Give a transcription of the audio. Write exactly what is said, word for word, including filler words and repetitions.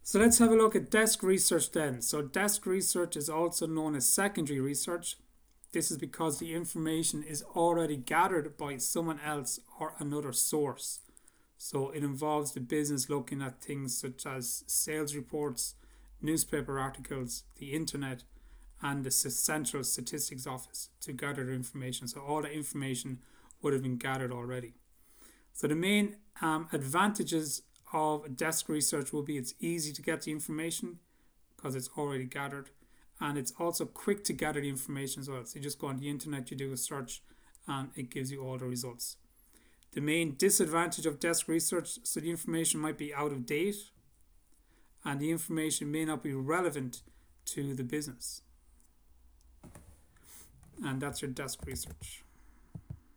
So let's have a look at desk research then. So desk research is also known as secondary research. This is because the information is already gathered by someone else or another source. So it involves the business looking at things such as sales reports, newspaper articles, the internet, and the central statistics office to gather the information. So all the information would have been gathered already. So the main um, advantages of desk research will be it's easy to get the information because it's already gathered, and it's also quick to gather the information as well. So you just go on the internet, you do a search, and it gives you all the results. The main disadvantage of desk research, so the information might be out of date and the information may not be relevant to the business. And that's your desk research.